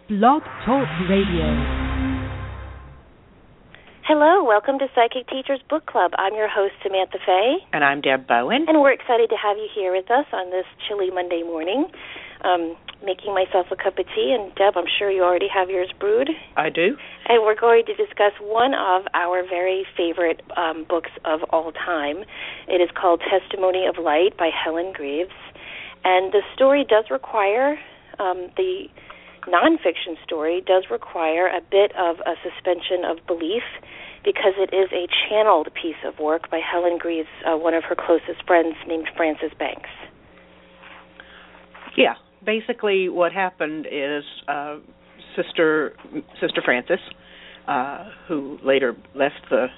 Blog Talk Radio. Hello, welcome to Psychic Teachers Book Club. I'm your host, Samantha Fay. And I'm Deb Bowen. And we're excited to have you here with us on this chilly Monday morning. Making myself a cup of tea, and Deb, I'm sure you already have yours brewed. I do. And we're going to discuss one of our very favorite books of all time. It is called Testimony of Light by Helen Greaves. And the story does require, the nonfiction story does require a bit of a suspension of belief because it is a channeled piece of work by Helen Greaves, one of her closest friends named Frances Banks. Yeah. Basically, what happened is Sister Frances, who later left the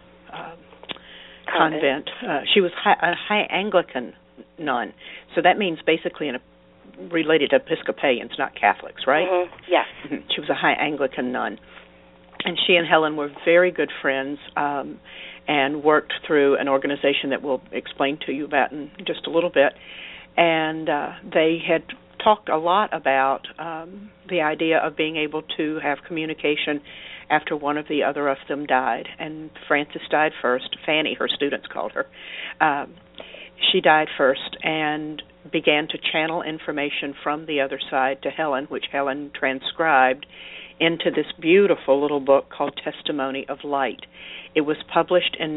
convent, she was a high Anglican nun. So that means basically related to Episcopalians, not Catholics, right? Mm-hmm. Yes. Mm-hmm. She was a high Anglican nun. And she and Helen were very good friends and worked through an organization that we'll explain to you about in just a little bit. And they had talked a lot about the idea of being able to have communication after one of the other of them died. And Frances died first. Fanny, her students called her. She died first and began to channel information from the other side to Helen, which Helen transcribed into this beautiful little book called Testimony of Light. It was published in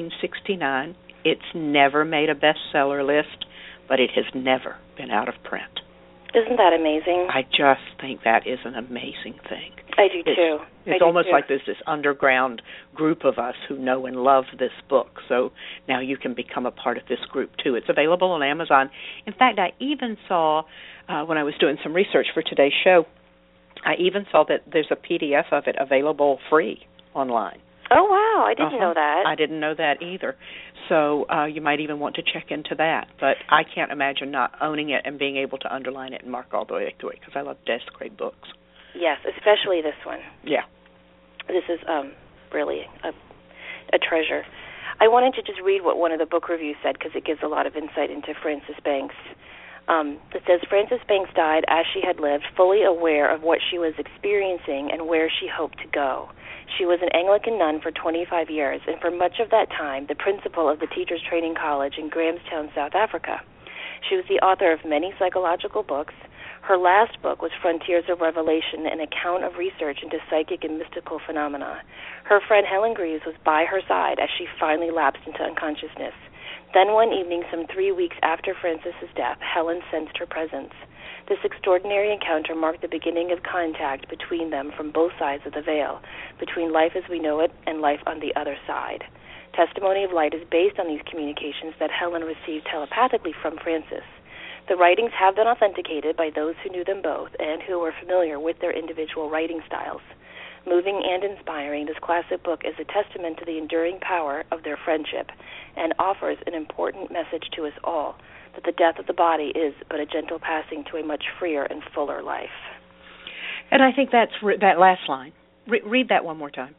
1969. It's never made a bestseller list, but it has never been out of print. Isn't that amazing? I just think that is an amazing thing. I do too. It's almost like there's this underground group of us who know and love this book. So now you can become a part of this group too. It's available on Amazon. In fact, I even saw, when I was doing some research for today's show, I even saw that there's a PDF of it available free online. Oh, wow. I didn't know that. I didn't know that either. So you might even want to check into that. But I can't imagine not owning it and being able to underline it and mark all the way through it because I love desk grade books. Yes, especially this one. Yeah. This is really a treasure. I wanted to just read what one of the book reviews said because it gives a lot of insight into Frances Banks. It says, Frances Banks died as she had lived, fully aware of what she was experiencing and where she hoped to go. She was an Anglican nun for 25 years, and for much of that time, the principal of the Teachers Training College in Grahamstown, South Africa. She was the author of many psychological books. Her last book was Frontiers of Revelation, an account of research into psychic and mystical phenomena. Her friend Helen Greaves was by her side as she finally lapsed into unconsciousness. Then one evening, some 3 weeks after Frances's death, Helen sensed her presence. This extraordinary encounter marked the beginning of contact between them from both sides of the veil, between life as we know it and life on the other side. Testimony of Light is based on these communications that Helen received telepathically from Frances. The writings have been authenticated by those who knew them both and who were familiar with their individual writing styles. Moving and inspiring, this classic book is a testament to the enduring power of their friendship and offers an important message to us all, that the death of the body is but a gentle passing to a much freer and fuller life. And I think that's that last line. Read that one more time.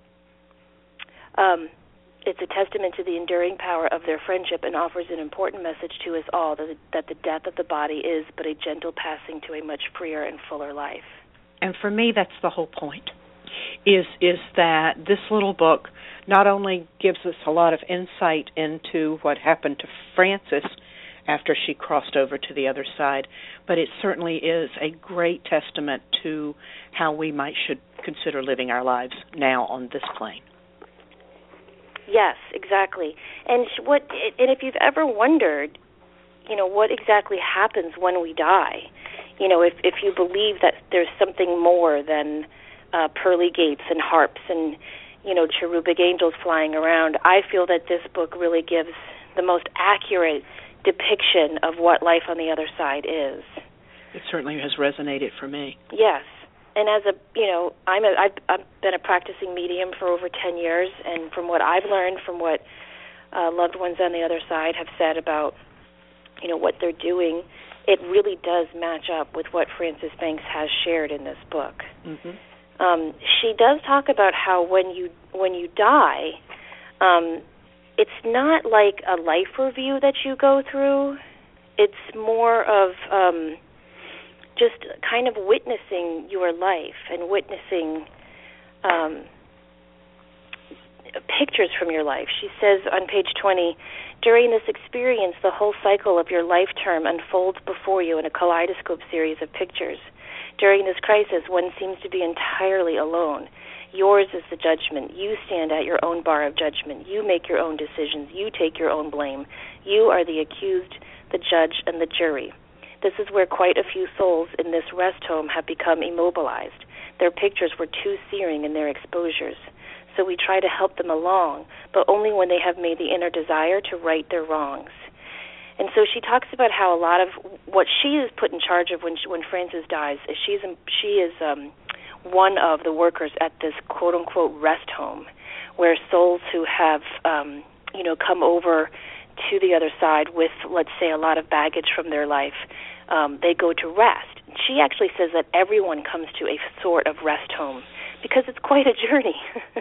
It's a testament to the enduring power of their friendship and offers an important message to us all, that the death of the body is but a gentle passing to a much freer and fuller life. And for me, that's the whole point, is that this little book not only gives us a lot of insight into what happened to Frances after she crossed over to the other side, but it certainly is a great testament to how we should consider living our lives now on this plane. Yes, exactly. And if you've ever wondered, what exactly happens when we die, if you believe that there's something more than pearly gates and harps and, cherubic angels flying around, I feel that this book really gives the most accurate depiction of what life on the other side is. It certainly has resonated for me. Yes. And as I've been a practicing medium for over 10 years, and from what I've learned, from what loved ones on the other side have said about, what they're doing, it really does match up with what Frances Banks has shared in this book. Mm-hmm. She does talk about how when you die, it's not like a life review that you go through. It's more of just kind of witnessing your life and witnessing pictures from your life. She says on page 20, during this experience, the whole cycle of your life term unfolds before you in a kaleidoscope series of pictures. During this crisis, one seems to be entirely alone. Yours is the judgment. You stand at your own bar of judgment. You make your own decisions. You take your own blame. You are the accused, the judge, and the jury. This is where quite a few souls in this rest home have become immobilized. Their pictures were too searing in their exposures. So we try to help them along, but only when they have made the inner desire to right their wrongs. And so she talks about how a lot of what she is put in charge of when Frances dies is she is one of the workers at this quote-unquote rest home, where souls who have come over to the other side with, let's say, a lot of baggage from their life, they go to rest. She actually says that everyone comes to a sort of rest home because it's quite a journey.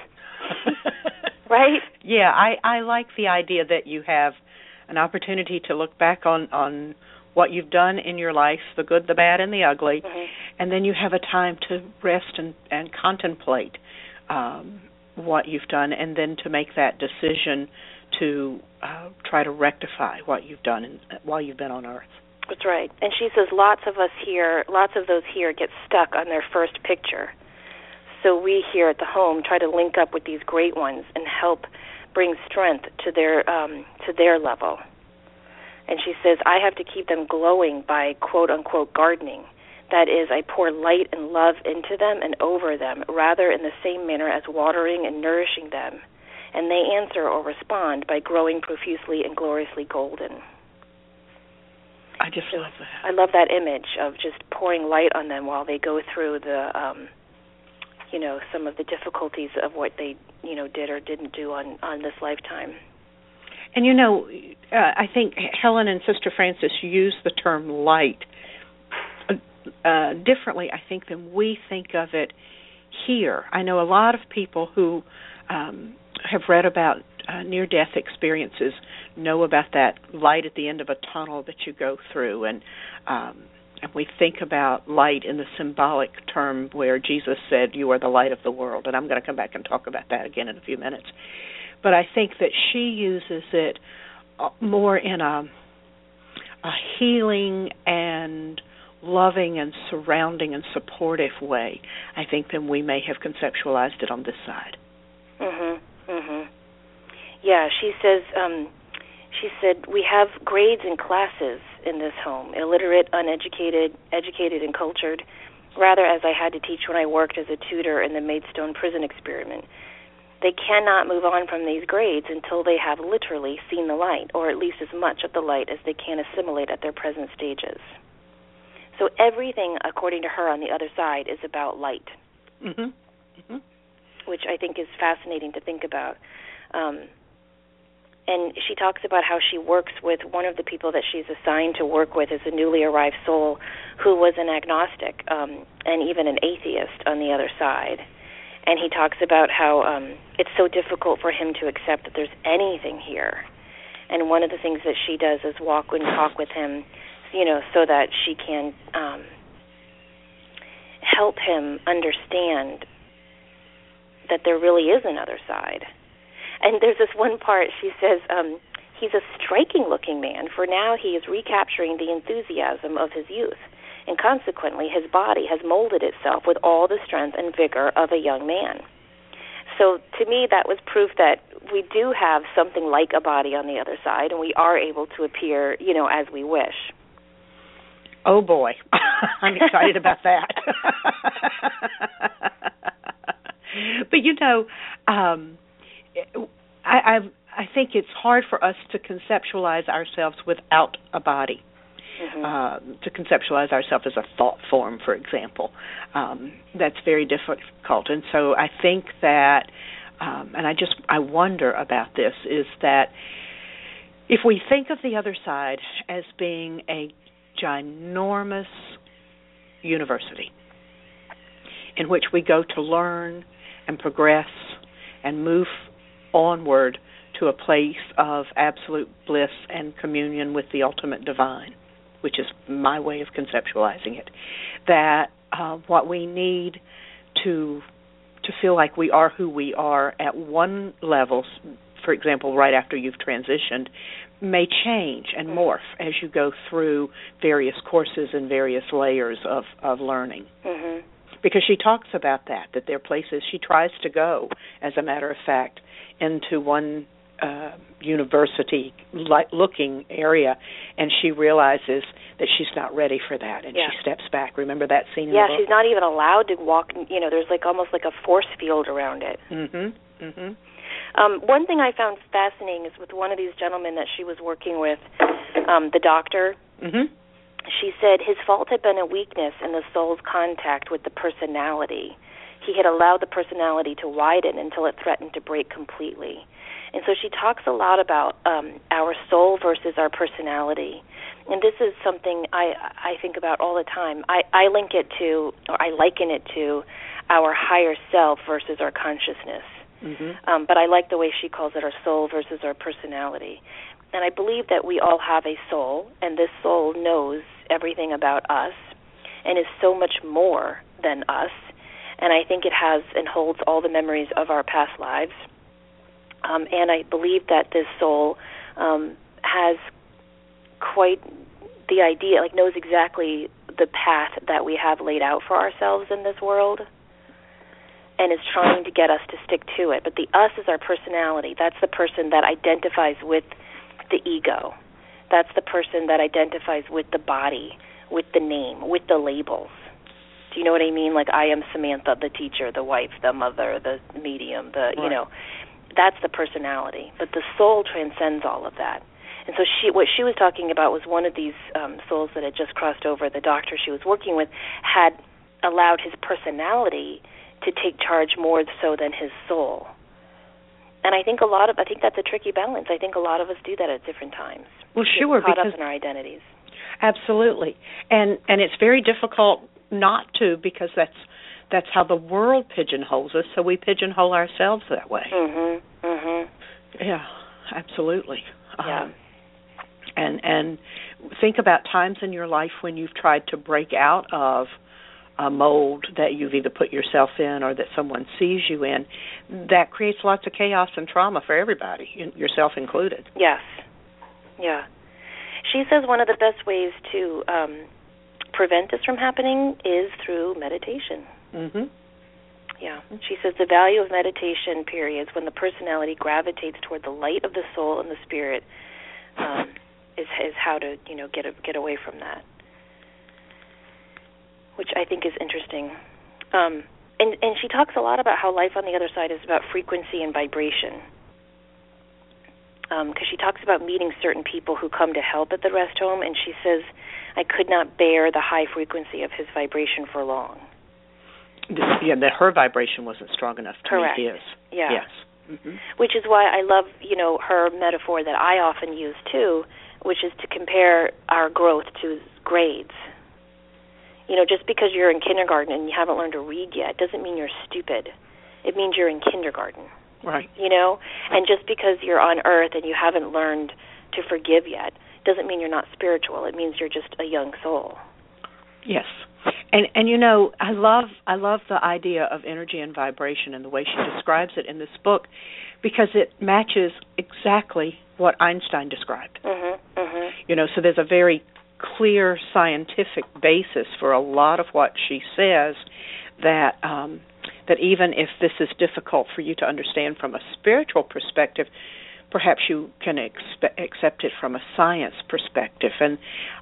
Right? Yeah, I like the idea that you have an opportunity to look back on what you've done in your life, the good, the bad, and the ugly, and then you have a time to rest and contemplate what you've done, and then to make that decision to try to rectify what you've done while you've been on Earth. That's right. And she says lots of those here get stuck on their first picture. So we here at the home try to link up with these great ones and help bring strength to their level. And she says, I have to keep them glowing by quote-unquote gardening. That is, I pour light and love into them and over them, rather in the same manner as watering and nourishing them. And they answer or respond by growing profusely and gloriously golden. I just love that. I love that image of just pouring light on them while they go through the some of the difficulties of what they, did or didn't do on this lifetime. And, I think Helen and Sister Frances use the term light differently, I think, than we think of it here. I know a lot of people who have read about near-death experiences know about that light at the end of a tunnel that you go through, and we think about light in the symbolic term where Jesus said, you are the light of the world, and I'm going to come back and talk about that again in a few minutes. But I think that she uses it more in a healing and loving and surrounding and supportive way, I think, than we may have conceptualized it on this side. Yeah, she said, we have grades and classes in this home, illiterate, uneducated, educated, and cultured, rather as I had to teach when I worked as a tutor in the Maidstone prison experiment. They cannot move on from these grades until they have literally seen the light, or at least as much of the light as they can assimilate at their present stages. So everything, according to her, on the other side is about light, which I think is fascinating to think about. And she talks about how she works with one of the people that she's assigned to work with is a newly arrived soul who was an agnostic and even an atheist on the other side. And he talks about how it's so difficult for him to accept that there's anything here. And one of the things that she does is walk and talk with him, so that she can help him understand that there really is another side. And there's this one part, she says, he's a striking-looking man, for now he is recapturing the enthusiasm of his youth, and consequently his body has molded itself with all the strength and vigor of a young man. So to me, that was proof that we do have something like a body on the other side, and we are able to appear, as we wish. Oh, boy. I'm excited about that. But, I think it's hard for us to conceptualize ourselves without a body, to conceptualize ourselves as a thought form, for example. That's very difficult. And so I think that, and I wonder about this, is that if we think of the other side as being a ginormous university in which we go to learn and progress and move onward to a place of absolute bliss and communion with the ultimate divine. which is my way of conceptualizing it, that what we need to feel like we are who we are at one level, for example, right after you've transitioned, may change and morph as you go through various courses and various layers of learning. Mm-hmm. Because she talks about that there are places she tries to go, as a matter of fact, into one university-looking area, and she realizes that she's not ready for that, and she steps back. Remember that scene in the book? Yeah, she's not even allowed to walk. There's almost like a force field around it. Mm-hmm. Mm-hmm. One thing I found fascinating is with one of these gentlemen that she was working with, the doctor. Mm-hmm. She said his fault had been a weakness in the soul's contact with the personality. He had allowed the personality to widen until it threatened to break completely. And so she talks a lot about our soul versus our personality. And this is something I think about all the time. I liken it to our higher self versus our consciousness. Mm-hmm. But I like the way she calls it our soul versus our personality. And I believe that we all have a soul, and this soul knows everything about us and is so much more than us. And I think it has and holds all the memories of our past lives. And I believe that this soul has quite the idea, knows exactly the path that we have laid out for ourselves in this world, and is trying to get us to stick to it. But the us is our personality. That's the person that identifies with the ego. That's the person that identifies with the body, with the name, with the labels. Do you know what I mean? Like, I am Samantha, the teacher, the wife, the mother, the medium, that's the personality. But the soul transcends all of that. And so what she was talking about was one of these souls that had just crossed over. The doctor she was working with had allowed his personality to take charge more so than his soul. And I think that's a tricky balance. I think a lot of us do that at different times. Well, sure, caught because up in our identities. Absolutely. And it's very difficult not to, because that's how the world pigeonholes us, so we pigeonhole ourselves that way. Mhm. Mhm. Yeah, absolutely. Yeah. And think about times in your life when you've tried to break out of a mold that you've either put yourself in or that someone sees you in. That creates lots of chaos and trauma for everybody, yourself included. Yes. Yeah. She says one of the best ways to prevent this from happening is through meditation. Mm-hmm. Yeah. She says the value of meditation periods when the personality gravitates toward the light of the soul and the spirit is how to get away from that, which I think is interesting. And she talks a lot about how life on the other side is about frequency and vibration. Because she talks about meeting certain people who come to help at the rest home, and she says, I could not bear the high frequency of his vibration for long. Yeah, that her vibration wasn't strong enough to Correct. meet his. Yeah. Yes. Mm-hmm. Which is why I love, her metaphor that I often use too, which is to compare our growth to grades. Just because you're in kindergarten and you haven't learned to read yet doesn't mean you're stupid. It means you're in kindergarten. Right. And just because you're on Earth and you haven't learned to forgive yet doesn't mean you're not spiritual. It means you're just a young soul. Yes. And I love the idea of energy and vibration and the way she describes it in this book, because it matches exactly what Einstein described. Mm-hmm. Mm-hmm. So there's a very clear scientific basis for a lot of what she says, that even if this is difficult for you to understand from a spiritual perspective, perhaps you can accept it from a science perspective. And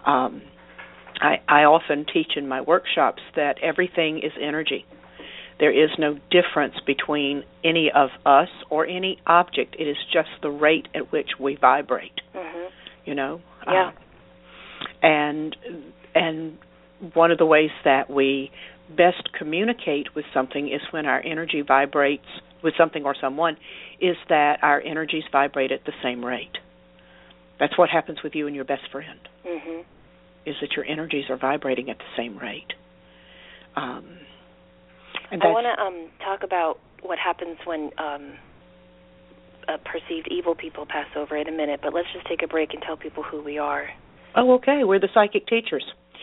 I often teach in my workshops that everything is energy. There is no difference between any of us or any object. It is just the rate at which we vibrate. Mm-hmm. Yeah. And one of the ways that we best communicate with something is when our energy vibrates with something or someone, is that our energies vibrate at the same rate. That's what happens with you and your best friend. Mm-hmm. Is that your energies are vibrating at the same rate. And I want to talk about what happens when perceived evil people pass over in a minute, but let's just take a break and tell people who we are. Oh, okay. We're the Psychic Teachers.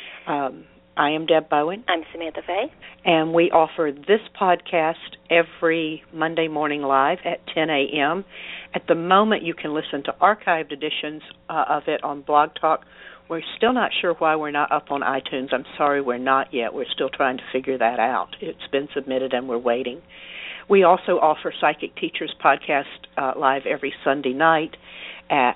I am Deb Bowen. I'm Samantha Fay. And we offer this podcast every Monday morning live at 10 a.m. At the moment, you can listen to archived editions of it on Blog Talk. We're still not sure why we're not up on iTunes. I'm sorry we're not yet. We're still trying to figure that out. It's been submitted and we're waiting. We also offer Psychic Teachers podcast live every Sunday night at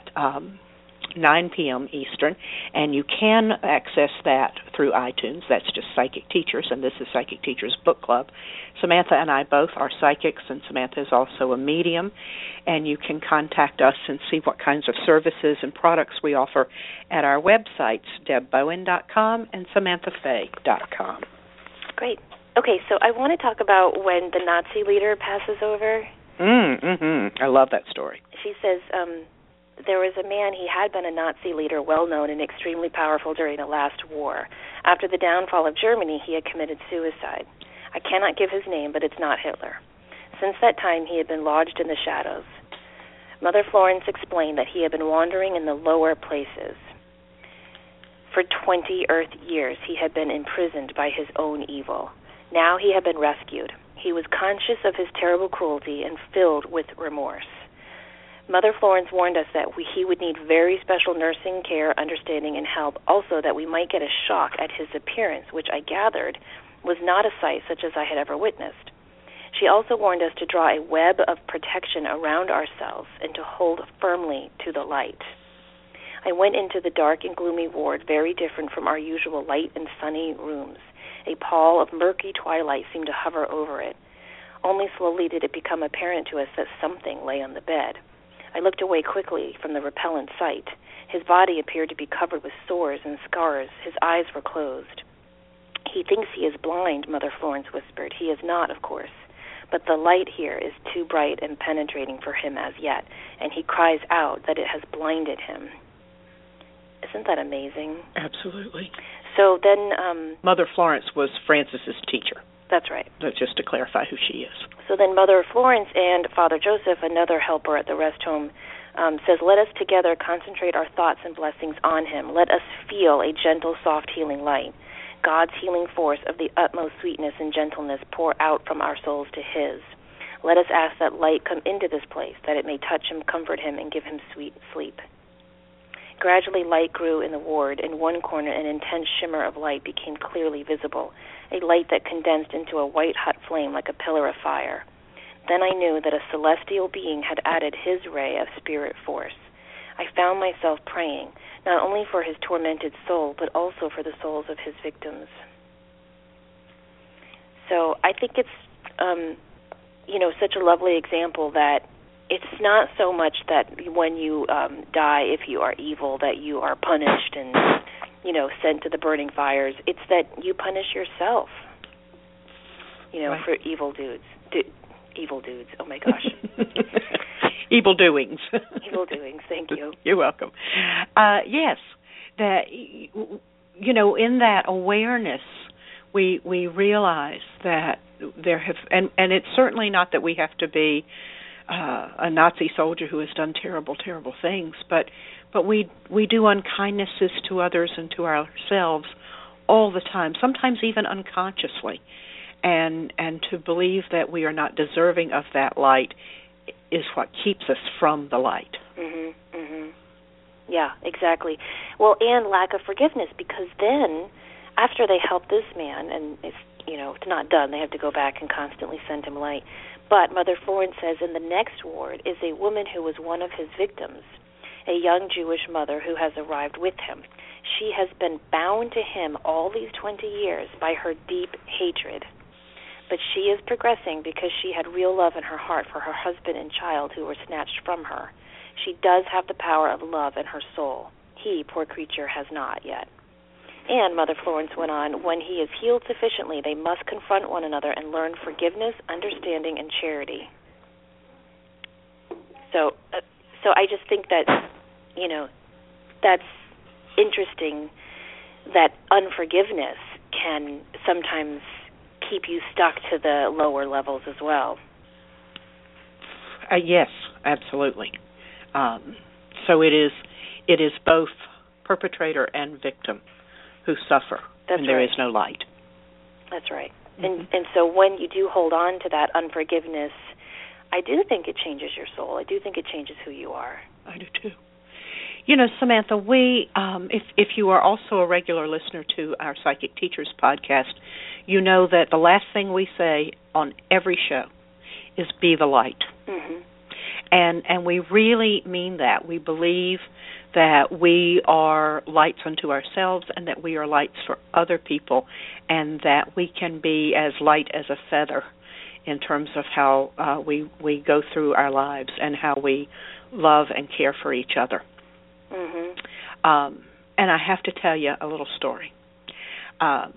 9 p.m. Eastern, and you can access that through iTunes. That's just Psychic Teachers, and this is Psychic Teachers Book Club. Samantha and I both are psychics, and Samantha is also a medium, and you can contact us and see what kinds of services and products we offer at our websites, debbowen.com and samanthafay.com. Great. Okay, so I want to talk about when the Nazi leader passes over. I love that story. She says, there was a man, he had been a Nazi leader, well-known and extremely powerful during the last war. After the downfall of Germany, he had committed suicide. I cannot give his name, but it's not Hitler. Since that time, he had been lodged in the shadows. Mother Florence explained that he had been wandering in the lower places. For 20 Earth years, he had been imprisoned by his own evil. Now he had been rescued. He was conscious of his terrible cruelty and filled with remorse. Mother Florence warned us that he would need very special nursing care, understanding, and help. Also, that we might get a shock at his appearance, which I gathered was not a sight such as I had ever witnessed. She also warned us to draw a web of protection around ourselves and to hold firmly to the light. I went into the dark and gloomy ward, very different from our usual light and sunny rooms. A pall of murky twilight seemed to hover over it. Only slowly did it become apparent to us that something lay on the bed. I looked away quickly from the repellent sight. His body appeared to be covered with sores and scars. His eyes were closed. He thinks he is blind, Mother Florence whispered. He is not, of course. But the light here is too bright and penetrating for him as yet, and he cries out that it has blinded him. Isn't that amazing? Absolutely. So then... Mother Florence was Francis's teacher. That's right. Just to clarify who she is. So then Mother Florence and Father Joseph, another helper at the rest home, says, let us together concentrate our thoughts and blessings on him. Let us feel a gentle, soft, healing light. God's healing force of the utmost sweetness and gentleness pour out from our souls to his. Let us ask that light come into this place, that it may touch him, comfort him, and give him sweet sleep. Gradually, light grew in the ward. In one corner, an intense shimmer of light became clearly visible, a light that condensed into a white hot flame like a pillar of fire. Then I knew that a celestial being had added his ray of spirit force. I found myself praying, not only for his tormented soul, but also for the souls of his victims. So I think it's, such a lovely example that it's not so much that when you die, if you are evil, that you are punished and, sent to the burning fires. It's that you punish yourself, right. For evil dudes. Evil dudes. Oh, my gosh. Evil doings. Evil doings. Thank you. You're welcome. Yes, that, in that awareness, we realize that there have, and it's certainly not that we have to be a Nazi soldier who has done terrible, terrible things, but we do unkindnesses to others and to ourselves all the time, sometimes even unconsciously, and to believe that we are not deserving of that light is what keeps us from the light. Yeah, exactly. Well, and lack of forgiveness, because then after they help this man, and it's not done, they have to go back and constantly send him light. But Mother Florence says in the next ward is a woman who was one of his victims, a young Jewish mother who has arrived with him. She has been bound to him all these 20 years by her deep hatred. But she is progressing because she had real love in her heart for her husband and child who were snatched from her. She does have the power of love in her soul. He, poor creature, has not yet. And, Mother Florence went on, when he is healed sufficiently, they must confront one another and learn forgiveness, understanding, and charity. So I just think that, that's interesting that unforgiveness can sometimes keep you stuck to the lower levels as well. Yes, absolutely. So it is both perpetrator and victim who suffer That's when there right. is no light. That's right. And so when you do hold on to that unforgiveness, I do think it changes your soul. I do think it changes who you are. I do too. You know, Samantha, we, if you are also a regular listener to our Psychic Teachers podcast, you know that the last thing we say on every show is be the light. Mm-hmm. And we really mean that. We believe that we are lights unto ourselves and that we are lights for other people, and that we can be as light as a feather in terms of how we go through our lives and how we love and care for each other. Mm-hmm. And I have to tell you a little story. I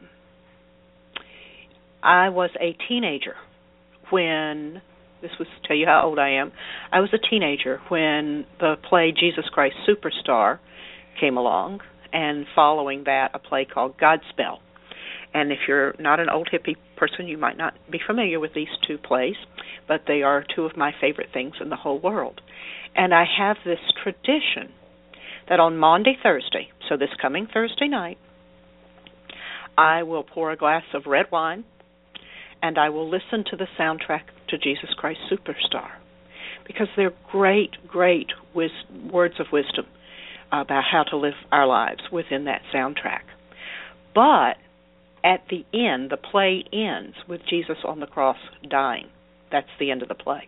was a teenager when, this was to tell you how old I am, I was a teenager when the play Jesus Christ Superstar came along, and following that, a play called Godspell. And if you're not an old hippie person, you might not be familiar with these two plays, but they are two of my favorite things in the whole world. And I have this tradition that on Maundy Thursday, so this coming Thursday night, I will pour a glass of red wine and I will listen to the soundtrack to Jesus Christ Superstar, because they're great, great words of wisdom about how to live our lives within that soundtrack. But at the end, the play ends with Jesus on the cross dying. That's the end of the play.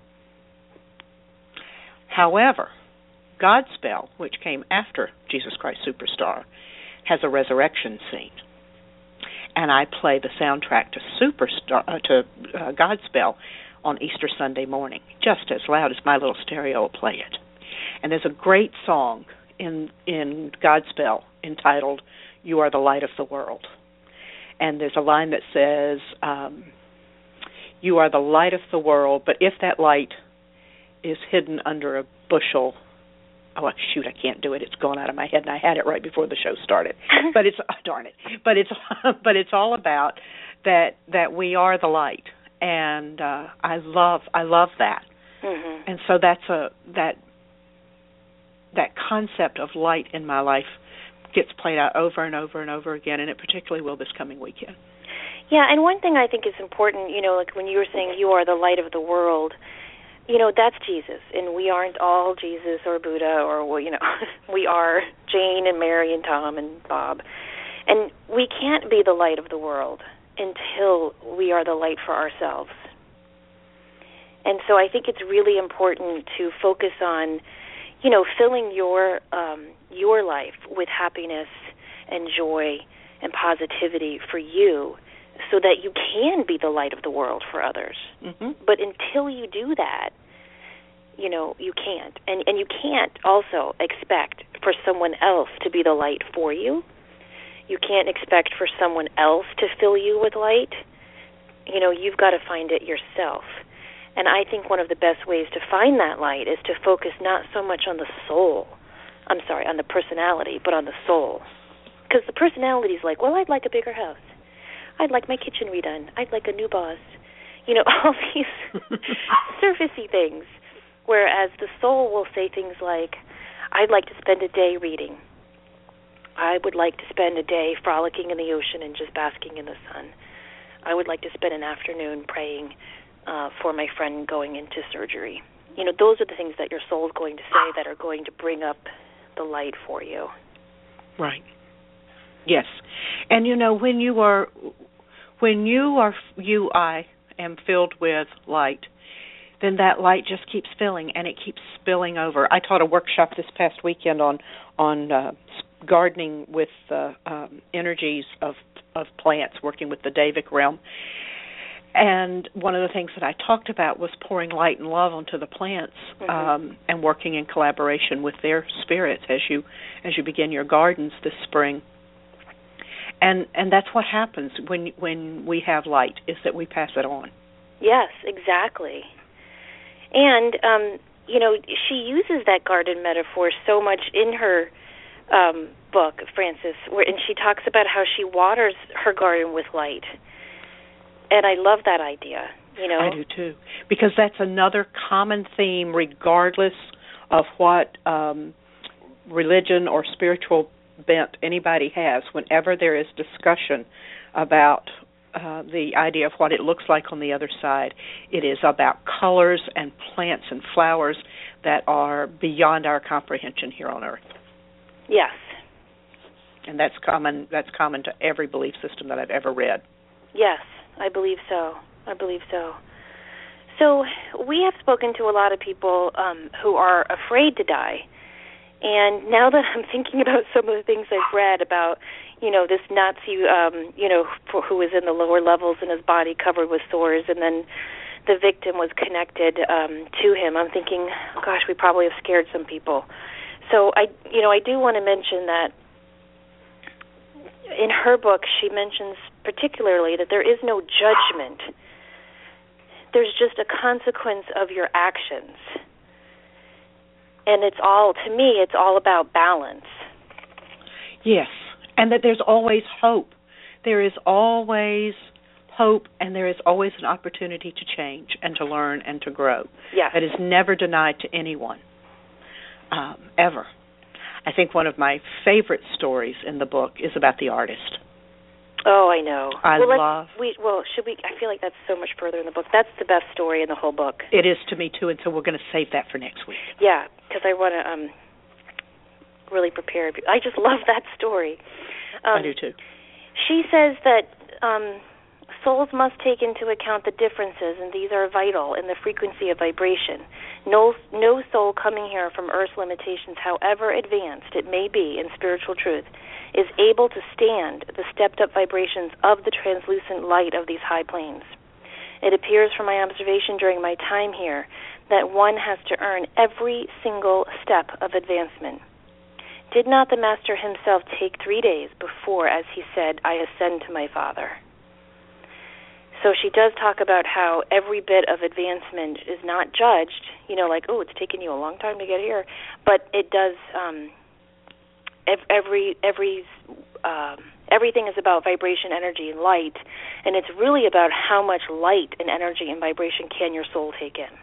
However, Godspell, which came after Jesus Christ Superstar, has a resurrection scene. And I play the soundtrack to Godspell on Easter Sunday morning, just as loud as my little stereo will play it. And there's a great song in Godspell entitled, "You Are the Light of the World." And there's a line that says, "You are the light of the world, but if that light is hidden under a bushel," oh, shoot, I can't do it. It's gone out of my head, and I had it right before the show started. But it's, darn it. But it's all about that we are the light, and I love that. Mm-hmm. And so that's that concept of light in my life gets played out over and over and over again, and it particularly will this coming weekend. Yeah, and one thing I think is important, like when you were saying you are the light of the world, that's Jesus, and we aren't all Jesus or Buddha or, we are Jane and Mary and Tom and Bob. And we can't be the light of the world until we are the light for ourselves. And so I think it's really important to focus on, filling your life with happiness and joy and positivity for you, so that you can be the light of the world for others. Mm-hmm. But until you do that, you can't. And you can't also expect for someone else to be the light for you. You can't expect for someone else to fill you with light. You've got to find it yourself. And I think one of the best ways to find that light is to focus not so much on the soul, on the personality, but on the soul. Because the personality is like, well, I'd like a bigger house. I'd like my kitchen redone. I'd like a new boss. All these surfacey things. Whereas the soul will say things like, I'd like to spend a day reading. I would like to spend a day frolicking in the ocean and just basking in the sun. I would like to spend an afternoon praying for my friend going into surgery. Those are the things that your soul is going to say that are going to bring up the light for you. Right. Yes. And I am filled with light, then that light just keeps filling, and it keeps spilling over. I taught a workshop this past weekend on gardening with energies of plants, working with the Davic realm. And one of the things that I talked about was pouring light and love onto the plants, mm-hmm. And working in collaboration with their spirits as you begin your gardens this spring. And that's what happens when we have light, is that we pass it on. Yes, exactly. And, she uses that garden metaphor so much in her book, Frances, and she talks about how she waters her garden with light. And I love that idea, I do too, because that's another common theme regardless of what religion or spiritual bent anybody has whenever there is discussion about the idea of what it looks like on the other side. It is about colors and plants and flowers that are beyond our comprehension here on Earth. Yes. And that's common to every belief system that I've ever read. Yes, I believe so. So we have spoken to a lot of people who are afraid to die. And now that I'm thinking about some of the things I've read about, this Nazi, who was in the lower levels and his body covered with sores, and then the victim was connected to him, I'm thinking, gosh, we probably have scared some people. So I do want to mention that in her book, she mentions particularly that there is no judgment. There's just a consequence of your actions. And it's all about balance. Yes, and that there's always hope. There is always hope, and there is always an opportunity to change and to learn and to grow. Yes. That is never denied to anyone, ever. I think one of my favorite stories in the book is about the artist. Oh, I know. I feel like that's so much further in the book. That's the best story in the whole book. It is to me, too, and so we're going to save that for next week. Yeah, because I want to really prepare. I just love that story. I do, too. She says that souls must take into account the differences, and these are vital in the frequency of vibration. No soul coming here from Earth's limitations, however advanced it may be in spiritual truth, is able to stand the stepped-up vibrations of the translucent light of these high planes. It appears from my observation during my time here that one has to earn every single step of advancement. Did not the Master himself take 3 days before, as he said, I ascend to my Father? So she does talk about how every bit of advancement is not judged, like, oh, it's taken you a long time to get here, but it does. Everything is about vibration, energy, and light, and it's really about how much light and energy and vibration can your soul take in.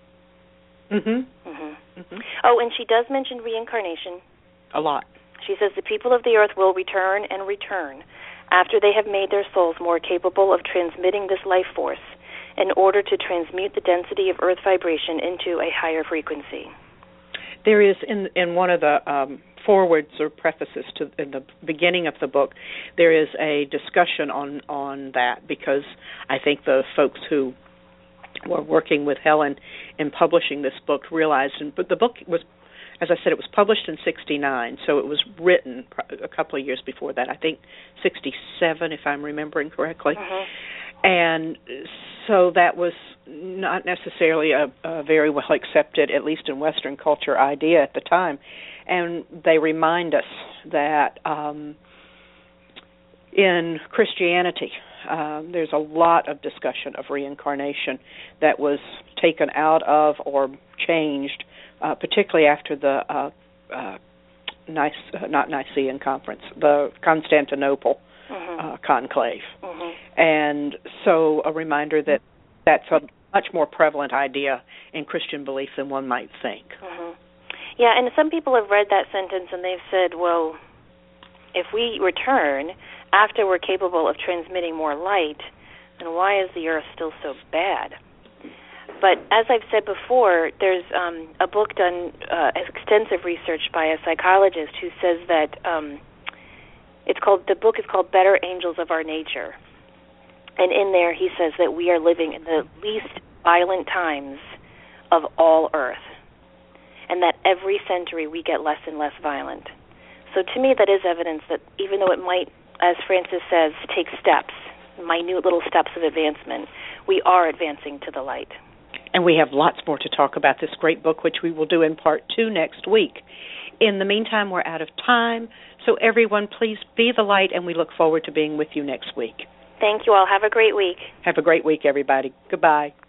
Oh, and she does mention reincarnation. A lot. She says the people of the earth will return and return after they have made their souls more capable of transmitting this life force in order to transmute the density of earth vibration into a higher frequency. There is, in one of the forewords or prefaces in the beginning of the book, there is a discussion on that, because I think the folks who were working with Helen in publishing this book realized, but the book was, as I said, it was published in 1969, so it was written a couple of years before that, I think 1967, if I'm remembering correctly. And so that was not necessarily a very well accepted, at least in Western culture, idea at the time. And they remind us that in Christianity, there's a lot of discussion of reincarnation that was taken out of or changed, particularly after the not Nicene Conference, the Constantinople conclave. And so a reminder that that's a much more prevalent idea in Christian belief than one might think. Yeah, and some people have read that sentence and they've said, well, if we return after we're capable of transmitting more light, then why is the earth still so bad? But as I've said before, there's a book done, extensive research by a psychologist who says that the book is called Better Angels of Our Nature. And in there he says that we are living in the least violent times of all Earth, and that every century we get less and less violent. So to me that is evidence that even though it might, as Frances says, take steps, minute little steps of advancement, we are advancing to the light. And we have lots more to talk about this great book, which we will do in part 2 next week. In the meantime, we're out of time, so everyone, please be the light, and we look forward to being with you next week. Thank you all. Have a great week. Have a great week, everybody. Goodbye.